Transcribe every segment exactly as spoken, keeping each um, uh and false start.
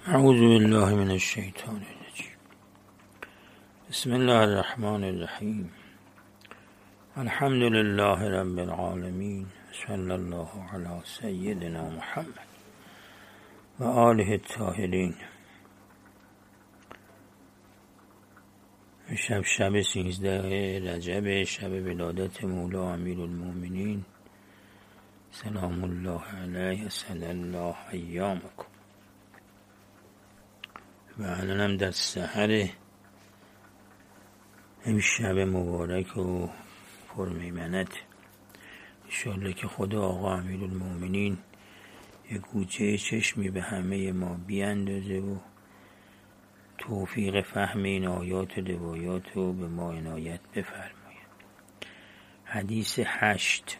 اعوذ بالله من الشیطان الرجیم. بسم الله الرحمن الرحیم. الحمد لله رب العالمین. صلی الله علی سیدنا محمد و آله الطاهرین. شب شب سیزده رجب، شب ولادت مولا امیرالمومنین سلام الله علیه و صلی الله ایامکم. و الانم در سحر این شب مبارک و پرمیمنت، انشاءالله که خدا آقا امیرالمومنین یک گوشه چشمی به همه ما بیاندازه و توفیق فهم این آیات و روایات رو به ما عنایت بفرماید. حدیث هشت.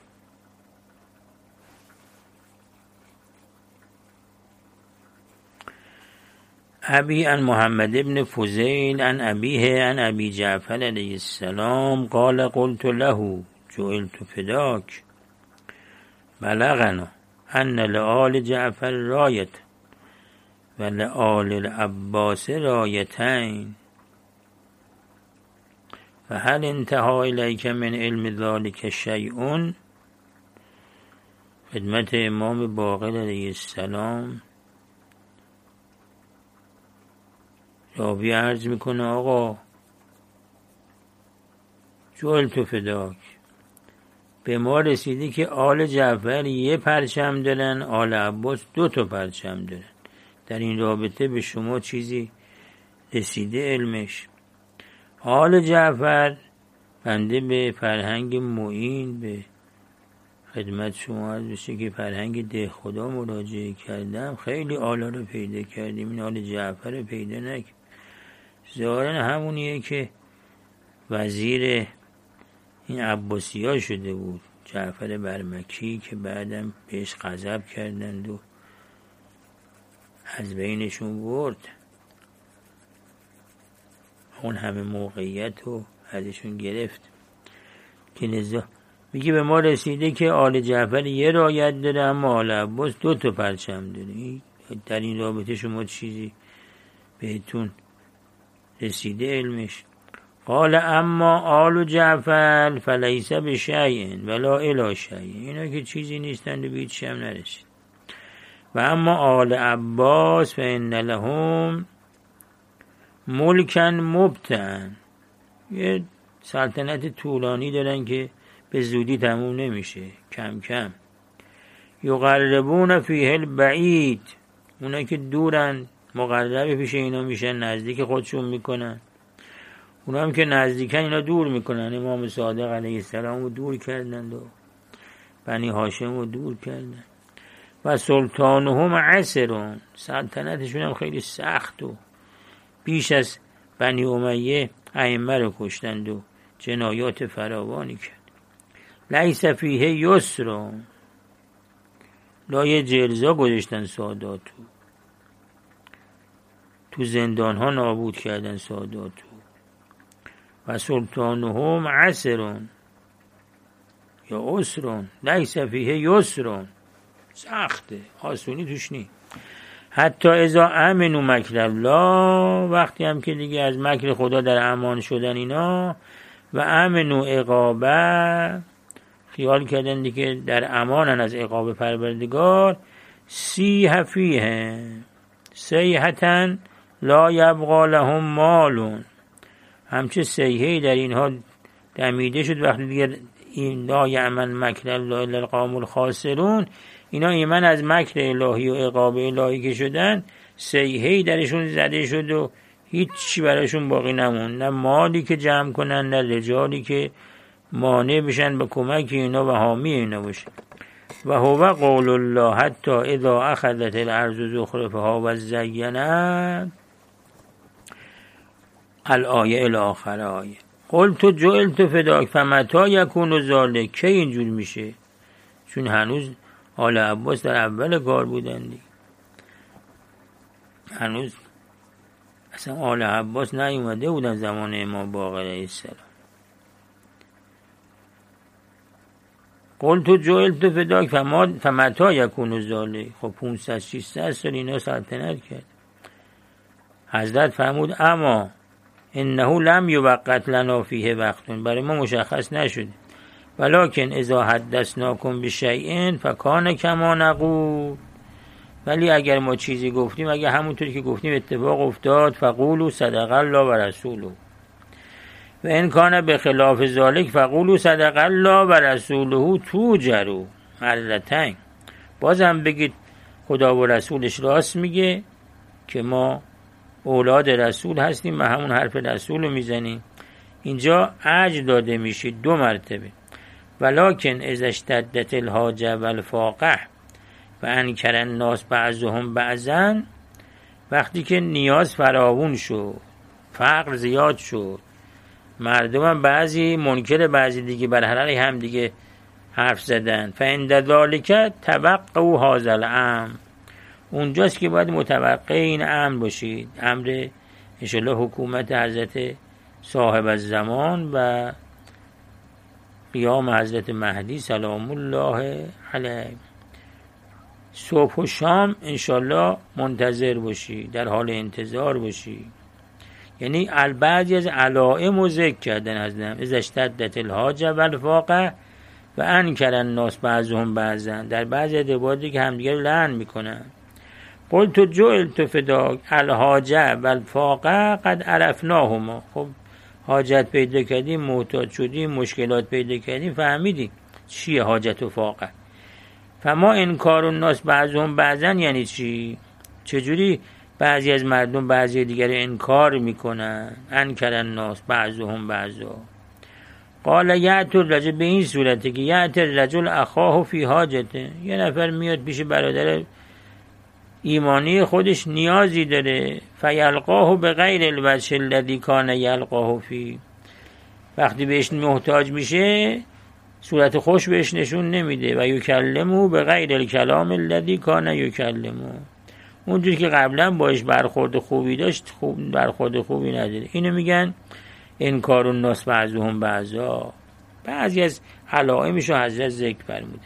ابی عن محمد ابن فضیل عن ابیه عن ابی جعفر علیه السلام قال قلت له جعلت فداک بلغنا ان لآل جعفر رایت و لآل العباس رایتین فهل انتهى الیک من علم ذلك شیء؟ خدمت امام باقر علیه السلام راوی عرض میکنه آقا جعلت فداک، به ما رسیده که آل جعفر یه پرچم دارن، آل عباس دو تا پرچم دارن. در این رابطه به شما چیزی رسیده علمش؟ آل جعفر، بنده به فرهنگ معین به خدمت شما عرض بشه که فرهنگ ده خدا مراجعه کردم، خیلی آلا رو پیدا کردیم، این آل جعفر رو پیدا نکردیم. ظاهرا همونیه که وزیر این عباسی ها شده بود، جعفر برمکی، که بعدم بهش غضب کردند و از بینشون برد. اون همه موقعیت رو ازشون گرفت که لذا میگه به ما رسیده که آل جعفر یه رایت داره اما آل عباس دو تا پرچم داره. در این رابطه شما چیزی بهتون رسیده علمش؟ قال اما آل جعفر فلیس بشیء ولا الی شیء، اینا که چیزی نیستند و به هیچ هم نرسید. و اما آل عباس فان لهم ملکا مبتعا، یه سلطنت طولانی دارن که به زودی تموم نمیشه، کم کم. یقربون فیه البعید، اونا که دورن مقرب پیش اینا میشن، نزدیک خودشون میکنن. اونا هم که نزدیکن اینا دور میکنن. امام صادق علیه السلام رو دور کردن و بنی هاشم رو دور کردن. و سلطانهم عسرون، سلطنتشون هم خیلی سخت و بیش از بنی امیه ائمه رو کشتند و جنایات فراوانی کرد. لیس فیه یسرون، لایه جلزا گذاشتن ساداتو، تو زندان ها نابود کردن ساداتو. و سلطانهم عسرون یا اسرون لیس فیه یسرون، سخته، آسونی توش نی. حتی اذا امنوا مکر الله، وقتی هم که دیگه از مکر خدا در امان شدن اینا، و امنوا عقابه، خیال کردن دیگه در امانن از عقاب پروردگار، سیح فیه سیحة لا یبقى لهم مالون، همچه سیحه‌ای در اینها دمیده شد وقتی دیگه این لا یأمن مکر الله الا القوم الخاسرون، اینا ایمن از مکر الهی و عقاب الهی که شدن، سیحه‌ای درشون زده شد و هیچی براشون باقی نمون، نه مالی که جمع کنن، نه رجالی که مانع بشن به کمک اینا و حامی اینا باشن. و هو قول الله حتی اذا اخذت الارض زخرفها و زینت، الآیه الاخر آیه. قلت جعلت فداک فمتی یکون ذلک، کی اینجور میشه؟ چون هنوز آل عباس در اول کار بودن دیگه، هنوز اصلا آل عباس نیومده بودن زمان امام باقر علیه السلام. قلت جعلت فداک فمتی یکون ذلک، خب پانصد ششصد سال اینا سلطنت کرد. حضرت فرمود اما انه لم یوقت لنا فیه وقتون، برای ما مشخص نشده، ولکن اذا حدثناکم بشیء فکان کما نقول، ولی اگر ما چیزی گفتیم، اگر همونطوری که گفتیم اتفاق افتاد، فقولوا صدق الله و رسوله، و ان کان بخلاف ذلک فقولوا صدق الله و رسوله توجروا مرتين، بازم بگید خدا و رسولش راست میگه که ما اولاد رسول هستیم و همون حرف رسول رو میزنیم. اینجا اجر داده میشید دو مرتبه. ولکن اذا اشتدت الحاجه والفاقه و انکر الناس بعضهم بعضا، وقتی که نیاز فراوون شد، فقر زیاد شد، مردم هم بعضی منکر بعضی دیگه بر حلال هم دیگه حرف زدن، فعند ذالک توقعوا هذا الامر، اونجاست که باید متوقع این امر باشید، امر انشالله حکومت حضرت صاحب الزمان و قیام حضرت مهدی سلام الله علیه. صبح و شام انشالله منتظر باشی، در حال انتظار باشی. یعنی بعضی از علائم و ذکر کردن حضرت اذا اشتدت الحاجه والفاقه و انکر الناس بعضهم بعضا، در بعضی ادباتی که همدیگر لعن میکنن. قلت جعلت فداک الحاجه والفاقه قد عرفناهما، خب حاجت پیدا کردیم، محتاج شدیم، مشکلات پیدا کردیم، فهمیدیم چیه حاجت و فاقه. فما انکار الناس بعضهم بعضا یعنی چی؟ چجوری بعضی از مردم بعضی دیگر انکار میکنن؟ انکر الناس بعضهم بعضا. قال یأتی الرجل، به این صورته که یأتی الرجل اخاه فی حاجته، یه نفر میاد پیش برادر ایمانی خودش نیازی داره، فیلقاه بغیر الوجه الذی کان یلقاه فی، وقتی بهش محتاج میشه صورت خوش بهش نشون نمیده، و یکلمه بغیر الکلام الذی کان یکلمه، اونجوری که قبلا باش برخورد خوبی داشت خوب برخورد خوبی نداره. اینو میگن انکار الناس بعضهم بعضا. بعضی از علائمشو حضرت ذکر فرموده،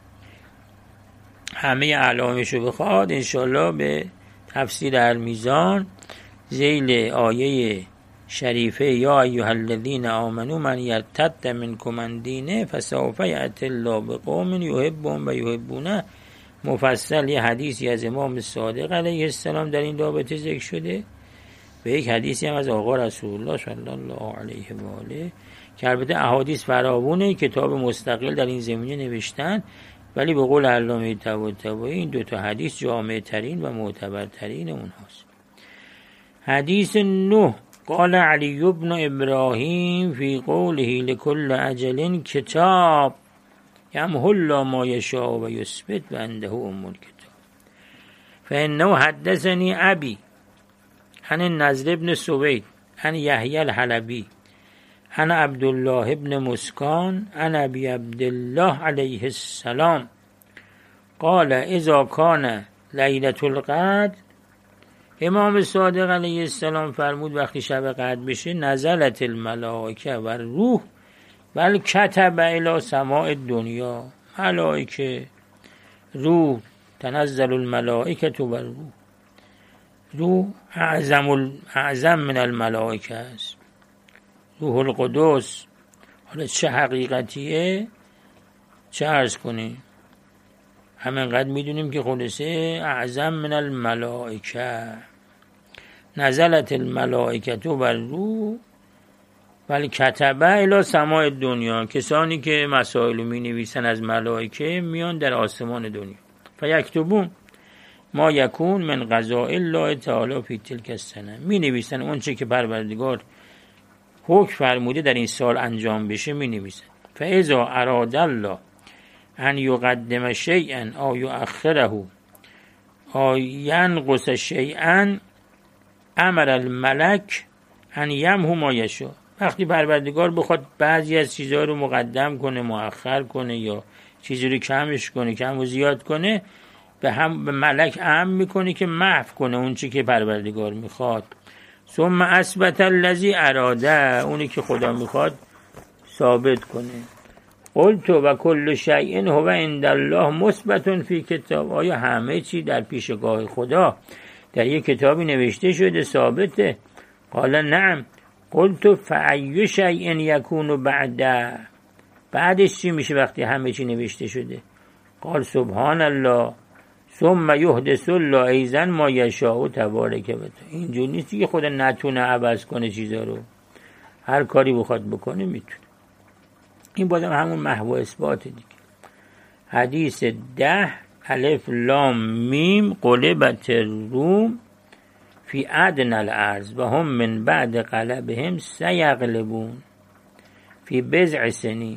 همه علائمشو بخواد انشالله به تفسیر المیزان ذیل آیه شریفه یا ایها الذین آمنوا من یرتد منکم عن دینه فسوف یأتی الله بقوم یحبهم و یحبونه، مفصل یه حدیثی از امام صادق علیه السلام در این رابطه ذکر شده، و یک حدیثی هم از آقا رسول الله صلی الله علیه و آله که البته احادیث فراوونه، کتاب مستقل در این زمینه نوشتن، ولی به قول علامه طباطبایی این دو تا حدیث جامع ترین و معتبر ترین اونهاست. حدیث نه، قال علی بن ابراهیم فی قوله لكل اجل کتاب یمحو الله ما یشاء و یثبت و عنده ام الکتاب، فانه حدثنی ابی عن النضر بن سوید عن یحیی الحلبی عن عبدالله بن مسکان عن ابی عبدالله علیه السلام قال اذا کان لیلة القدر، امام صادق علیه السلام فرمود وقتی شب قدر بشه نزلت الملائکه و روح بل کتب الی سماء دنیا، ملائکه روح، تنزل الملائکه و روح، روح اعظم اعظم من الملائکه است، روح القدس. حالا چه حقیقتیه چه عرض کنیم، همینقدر میدونیم که خلاصه اعظم من الملائکه، نزلت الملائکه و روح ولی کتبه الی سماء دنیا، کسانی که مسائل می نویسن از ملائکه میان در آسمان دنیا، فیکتبون ما یکون من قضاء الله تعالی فی تلک السنه، می نویسن اون چه که پروردگار حکم فرموده در این سال انجام بشه می نویسن. فاذا اراد الله ان یقدم شیئا او یؤخره او ینقص شیئا امر الملک ان یمحو ما یشاء، وقتی پروردگار بخواد بعضی از چیزها رو مقدم کنه، مؤخر کنه، یا چیزی رو کمش کنه، کم و زیاد کنه، به هم به ملک امر میکنه که محو کنه اون چی که پروردگار میخواد. ثم اثبت الذی اراده، اونی که خدا میخواد ثابت کنه. قلت و کل شیء هو عند الله مثبت فی کتاب، آیا همه چی در پیشگاه خدا در یک کتابی نوشته شده ثابته. قال نعم. قلت فأی شیء یکون بعده، بعدش چی میشه وقتی همه چی نوشته شده؟ قال سبحان الله ثم یحدث الله ایضا ما یشاء تبارک و تعالی. اینجور نیست که خدا نتونه عوض کنه چیزا رو، هر کاری بخواد بکنه میتونه. این بازم همون محو اثبات دیگه. حدیث ده الف لام میم غلبت الروم فی ادنی الارض و هم من بعد غلبهم سیغلبون فی بضع سنین.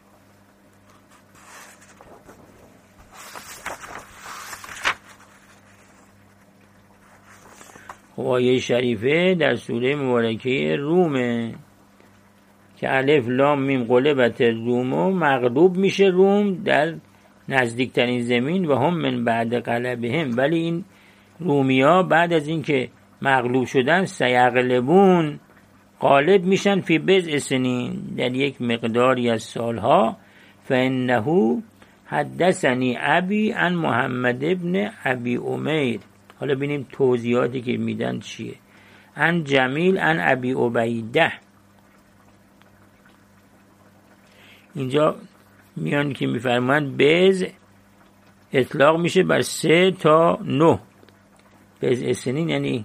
آیه شریفه در سوره مبارکه رومه که الف لام میم غلبت الروم و مغلوب میشه روم در نزدیکترین زمین و هم من بعد غلبهم، ولی این رومیا بعد از اینکه مغلوب شدن سیغلبون غالب میشن فی بضع سنین در یک مقداری از سالها. فانه حدثنی ابی عن محمد ابن ابی امیر. حالا ببینیم توضیحاتی که میدن چیه. عن جمیل عن ابی عبیده. اینجا میان که میفرمایند بضع اطلاق میشه بر سه تا نه. بضع سنین یعنی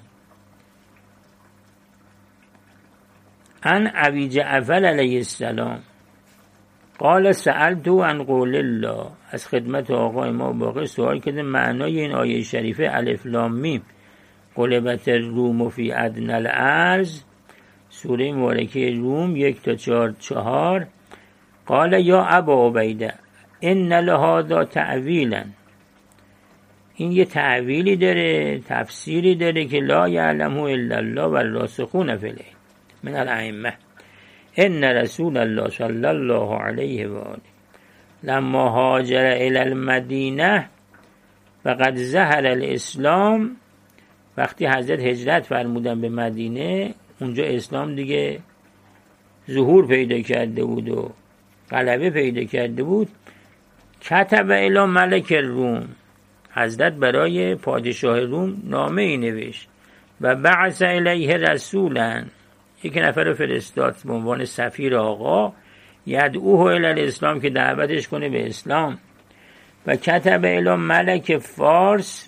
عن ابی جعفر علیه السلام قال سألت عن قول الله. از خدمت آقای ما باقی سوال کرده معنای این آیه شریفه الف لام میم غلبت الروم فی ادنی الارض، سوره مبارکه روم یک تا چهار چهار. قال یا ابا عبیده ان لهذا تعویلا. این یه تعویلی داره، تفسیری داره که لا یعلمه الا الله و الراسخون فی العلم من الائمه. ان رسول الله صلی الله علیه و آله لما هاجر الی المدینه و قد ظهر الاسلام. وقتی حضرت هجرت فرمودن به مدینه، اونجا اسلام دیگه ظهور پیدا کرده بود و غلبه پیدا کرده بود. کتب الی ملک الروم. حضرت برای پادشاه روم نامه ای نوشت و بعث الیه رسولا. یک نفر فرستاد به عنوان سفیر آقا، یدعوه الی الاسلام که دعوتش کنه به اسلام. و کتب الی ملک فارس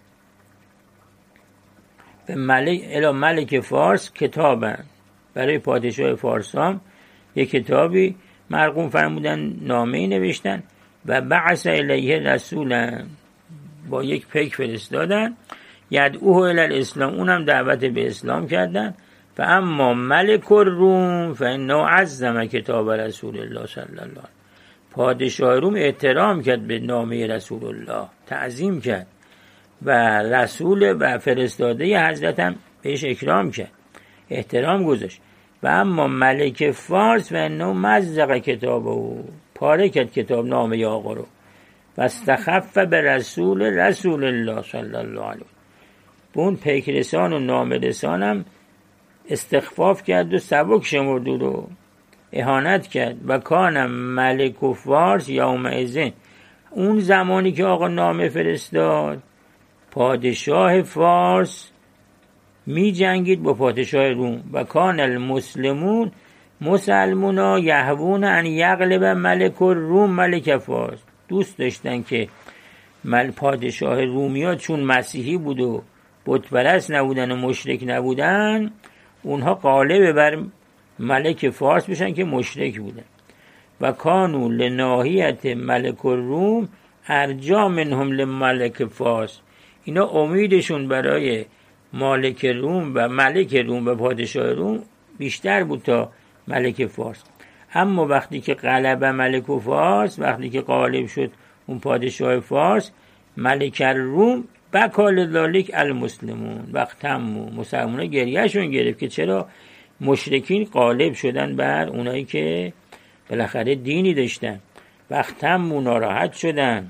به ملک الی ملک فارس کتابن. برای پادشاه فارسام یک کتابی مرقوم فرمودن، نامه‌ای نوشتن و بعث الیه رسولا، با یک پیک فرستادن، یدعوه الی الاسلام، اونم دعوت به اسلام کردن. و اما ملک الروم فانه عظم کتاب رسول الله صلی الله علیه و پادشاه روم احترام کرد به نامه رسول الله، تعظیم کرد و رسول و فرستاده حضرت هم بهش اکرام کرد، احترام گذاشت. و اما ملک فارس فانه مزق کتابه، پاره کرد کتاب نامه آقا رو. و استخف به رسول رسول الله صلی الله علیه و اون پیکرسان و نامه رسانم استخفاف کرد و سبک شمرد و رو اهانت کرد. و کان ملک و فارس یومئذ، اون زمانی که آقا نامه فرستاد، پادشاه فارس می جنگید با پادشاه روم. و کان المسلمون، مسلمونا یهوون ان یغلب ملک الروم ملک فارس، دوست داشتن که مل پادشاه رومیا چون مسیحی بود و بت پرست نبودن و مشرک نبودن، اونها غالب بر ملک فارس بشن که مشرک بودن. و کانو لناحیت ملک الروم ارجا منهم لملک فارس، اینا امیدشون برای مالک روم و ملک روم و پادشاه روم بیشتر بود تا ملک فارس. اما وقتی که غلب ملک و فارس، وقتی که غالب شد اون پادشاه فارس، ملک روم بکال ذالک المسلمون وقتمو، مسلمان‌ها گریهشون گرفت که چرا مشرکین غالب شدن بر اونایی که بالاخره دینی داشتن. وقتمو، ناراحت شدن.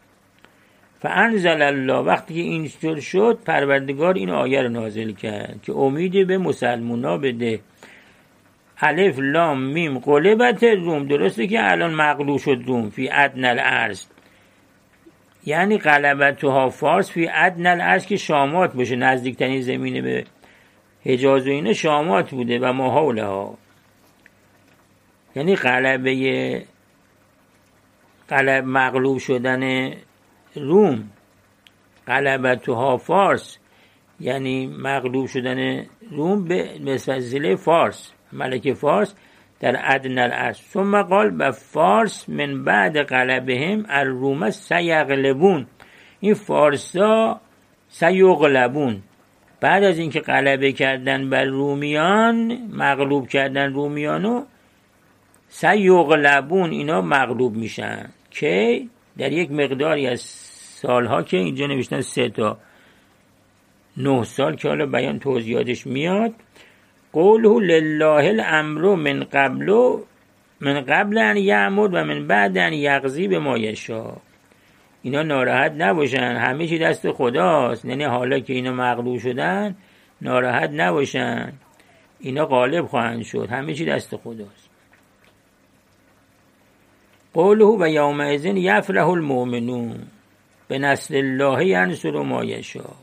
فانزل الله، وقتی که اینطور شد پروردگار این آیه رو نازل کرد که امید به مسلمونا بده. الف لام میم غلبت روم، درسته که الان مغلوب شد روم فی ادنی الارض، یعنی غلبتها فارس فی ادنی الارض که شامات باشه، نزدیکترین زمینه به حجاز و اینه شامات بوده و ما حولها. یعنی غلبه غلب مغلوب شدن روم، غلبتها فارس یعنی مغلوب شدن روم به وسیله فارس، ملک فارس در ادنی الارض. ثم قال و فارس من بعد غلبهم الروم سیغلبون، این فارسا سیغلبون، بعد از اینکه غلبه کردن بر رومیان، مغلوب کردن رومیانو، سیغلبون اینا مغلوب میشن که در یک مقداری از سالها که اینجا نوشتن سه تا نه سال که حالا بیان توضیحاتش میاد. قوله لله الامر من قبل من قبل ان یعمر و من بعد ان یقضی به ما یشاء. اینا ناراحت نباشن، همه چی دست خداست. یعنی حالا که اینا مغلوب شدن ناراحت نباشن، اینا غالب خواهند شد، همه چی دست خداست. قوله و یومئذ یفرح المؤمنون بنصر الله ینصر ما یشاء.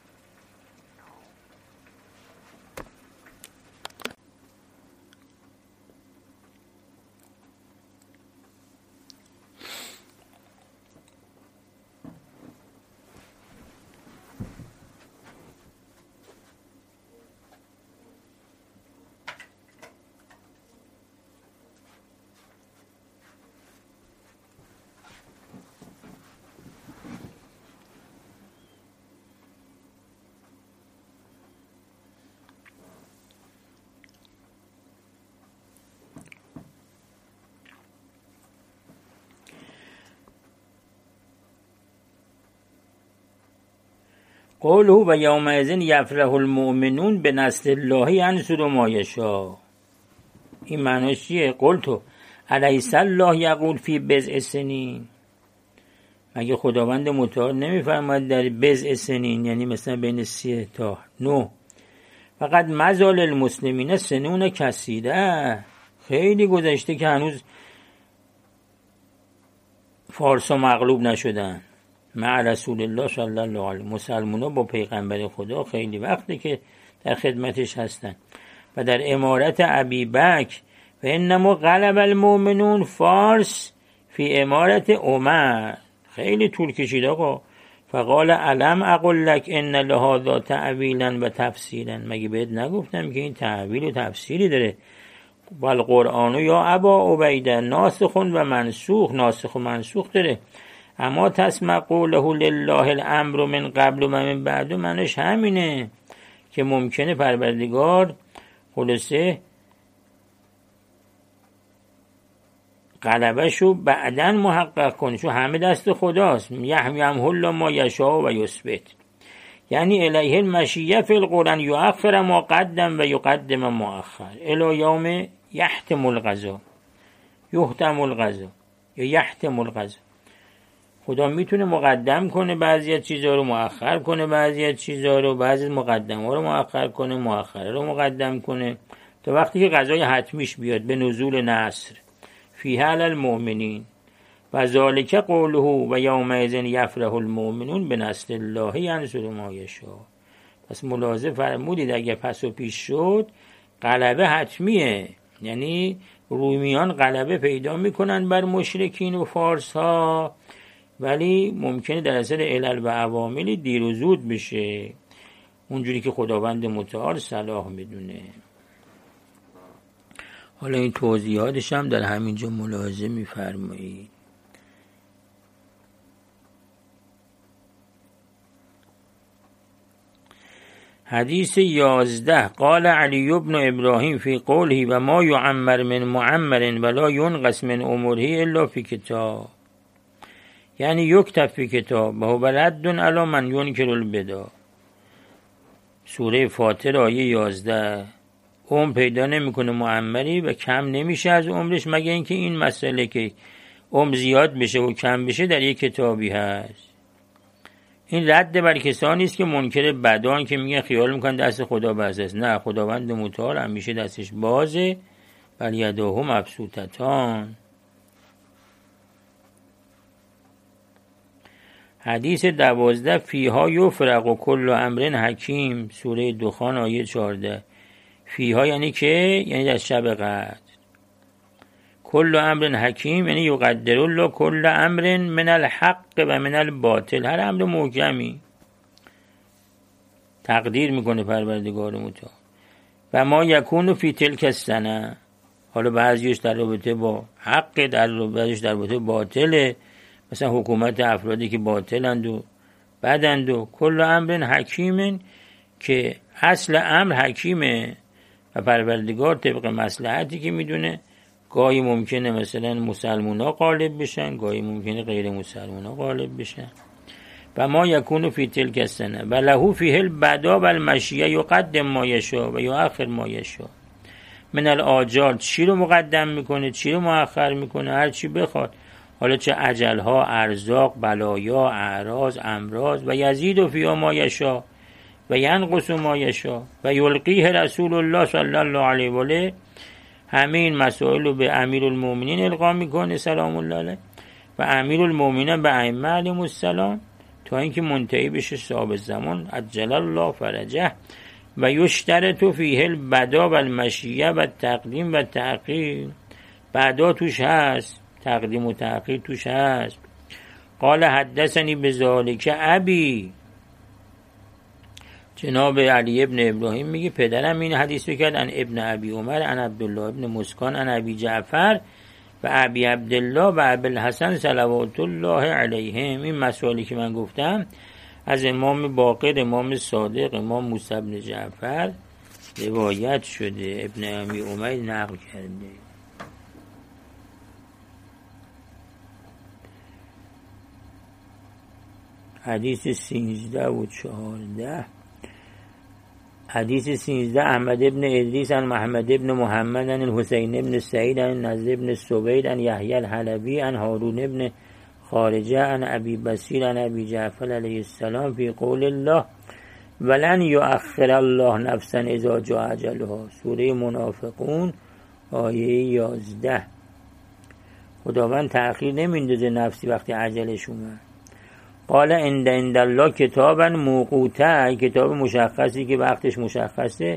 قوله و یومئذ یفرح المؤمنون بنصر الله ینصر ما یشاء. این معنیش چیه؟ قلتو الیس الله یقول فی بضع سنین، مگه خداوند متعال نمیفرماید در بضع سنین، یعنی مثلا بین سی تا نه، فقط مزال المسلمین سنون کثیره، خیلی گذشته که هنوز فارسا مغلوب نشدن. مع رسول الله صلی الله علیه، مسلمان ها با پیغمبر خدا خیلی وقته که در خدمتش هستن. و در امارت ابی بکر و انما غلب المؤمنون فارس فی امارت عمر، خیلی طول کشید آقا. فقال علم اقول لک ان لهذا تعویلا و تفسیرا، مگه بهت نگفتم که این تعویل و تفسیری داره؟ و القرآن یا ابا عبیده ناسخ و منسوخ، ناسخ و منسوخ داره. اما تسمع قوله لله الامر من قبل و من بعد، منش همینه که ممکنه پروردگار خلاصه غلبشو بعدن محقق کنه، چون همه دست خداست. یحیم الله ما یشاء و یثبت، یعنی الیه المشیه فی القرآن یؤخر ما قدم و یقدم ما اخر الی یوم یحتم القضا، یحتم القضا یا یحتم القضا. خدا میتونه مقدم کنه بعضی از چیزها رو، مؤخر کنه بعضی از چیزها رو، بعضی از مقدم ها رو مؤخر کنه، مؤخره رو مقدم کنه، تا وقتی که قضای حتمیش بیاد به نزول نصر فیه علی المؤمنین. و ذالک قوله و یومئذ یفرح المؤمنون بنصر الله ینصر ما یشاء. پس ملاحظه فرمودید اگه پس و پیش شد غلبه حتمیه، یعنی رومیان غلبه پیدا میکنن بر مشرکین و فارس ها، ولی ممکنه در اثر علل و عواملی دیر و زود بشه، اونجوری که خداوند متعال صلاح میدونه. حالا این توضیحاتش هم در همینجا ملاحظه میفرمایید. حدیث یازده قال علی بن ابراهیم فی قوله و ما یعمر من معمر ولا ینقص من عمره الا فی کتاب، یعنی یکتب فی کتاب و هو رد علی من ینکر البدع. سوره فاطر آیه یازده. عمر پیدا نمیکنه معمری و کم نمیشه از عمرش مگه اینکه این مسئله که عمر زیاد بشه و کم بشه در یک کتابی هست. این رد بر کسانی است که منکر بدان که میگن خیال میکنن دست خدا بسته است. نه، خداوند متعال همیشه دستش بازه، بل یداه مبسوطتان. حدیث دوازده فیها یفرق و کل امر حکیم، سوره دخان آیه چهارده. فیها یعنی که یعنی در شب قدر. کل امر حکیم یعنی یقدر الله کل امر من الحق و من الباطل، هر امر محکمی تقدیر میکنه پروردگار متعال. و ما یکون فی تلک السنه، حالا بعضیش در رابطه با حق، در بعضیش در رابطه باطله، مثلا حکومت افرادی که باطلند و بدند. و کل امر حکیم که اصل امر حکیمه و پروردگار طبق مصلحتی که میدونه گاهی ممکنه مثلا مسلمان ها غالب بشن، گاهی ممکنه غیر مسلمان ها غالب بشن. و ما یکون فی تلک السنه و له فیه البدا و المشیه یقدم ما یشاء و یؤخر ما یشاء. من الاجال، چی رو مقدم میکنه چی رو مؤخر میکنه، هر چی بخواد، حالا چه اجلها، ارزاق، بلایا، اعراض، امراض. و یزید و فی ما یشاء و ینقص ما یشاء و یلقیه رسول الله صلی الله علیه و آله. همین مسائل رو به امیرالمومنین القا میکنه سلام الله علیه و امیرالمومنین به ائمه علیهم السلام تا اینکه منتهی بشه صاحب زمان عجل الله فرجه. و یشترط فیه البدا و المشیه و تقدیم و تأخیر. بدا توش هست، تقدیم و تأخیر توش هست. قال حدثنی بذالک ابی، جناب علی ابن ابراهیم میگه پدرم این حدیث رو کرد عن ابن ابی عمر عن عبدالله ابن مسکان عن ابی جعفر و ابی عبدالله و ابی الحسن صلوات الله علیهم. این مسائلی که من گفتم از امام باقر، امام صادق، امام موسی بن جعفر روایت شده، ابن ابی عمر نقل کرده. حدیث سیزده و چهارده. حدیث سیزده احمد ابن ادریس عن محمد ابن محمد عن الحسین ابن سعید عن نضر ابن سوید عن یحیی الحلبی عن هارون ابن خارجه عن ابی بصیر عن ابی جعفر علیه السلام فی قول الله ولن یؤخر الله نفسا اذا جاء اجلها، سوره منافقون آیه یازده. خداوند تأخیر نمیندازه نفسی وقتی عجلش اومد. قال عند عند الله کتابا موقوتا، کتاب مشخصی که وقتش مشخصه.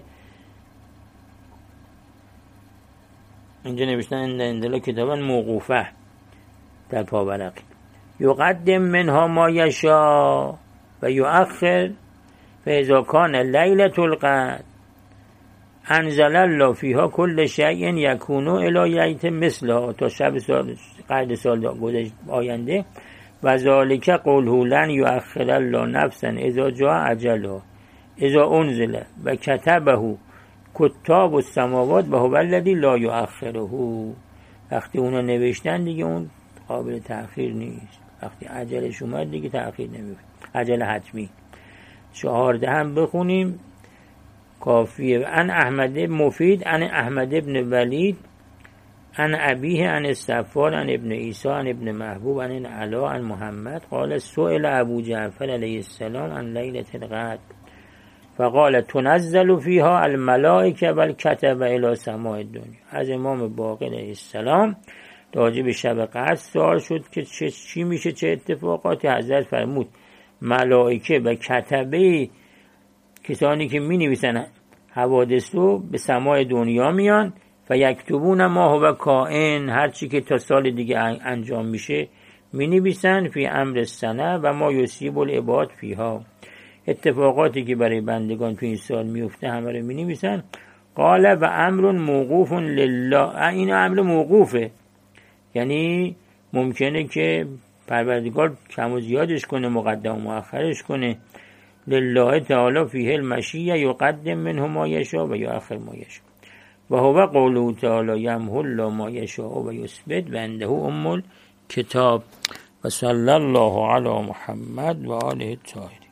اینجا نوشتن عند عند الله کتابا موقوفه در پاورقی. یقدم منها ما یشاء و یؤخر فاذا کان لیلة القدر انزل الله فیها کل شیء یکون الی مثلها، تا شب سال قدر سال گذشته آینده. و ذالک قوله لن یؤخر الله نفسا اذا جاء اجلها اذا انزل و کتبه کتاب السماوات و هو الذی لا یؤخره. وقتی اونو نوشتن دیگه اون قابل تأخیر نیست، وقتی عجلش اومد دیگه تأخیر نمیفته، عجل حتمی. چهارده هم بخونیم کافیه. ان احمد مفید ان احمد ابن ولید ان ابیه ان استغفار ان ابن عیسی ان ابن محبوب ان علا ان محمد قال سئل ابو جعفر علیه السلام عن لیلة القدر فقال تنزل فیها الملائکه و الکتب الی سماء الدنیا. از امام باقر علیه السلام راجع به شب قدر سوال شد که چه چی میشه، چه اتفاقاتی. حضرت فرمود ملائکه و کتبه، کسانی که می نویسن حوادث رو، به سماع دنیا میان و یکتبون ما هو کائن، هر چی که تا سال دیگه انجام میشه می نویسن. فی امر السنه و ما یصیب العباد فیها، اتفاقاتی که برای بندگان تو این سال میفته همه رو می نویسن. قال و امر موقوف لله، این امر موقوفه، یعنی ممکنه که پروردگار کم و زیادش کنه، مقدم و مؤخرش کنه. لله تعالی فیه المشیه یقدم منه ما یشاء و یؤخر ما یشاء و هو قوله تعالی یمحو الله ما یشاء و یثبت و عنده ام الکتاب. و صلی الله علی محمد و آله الطاهرین.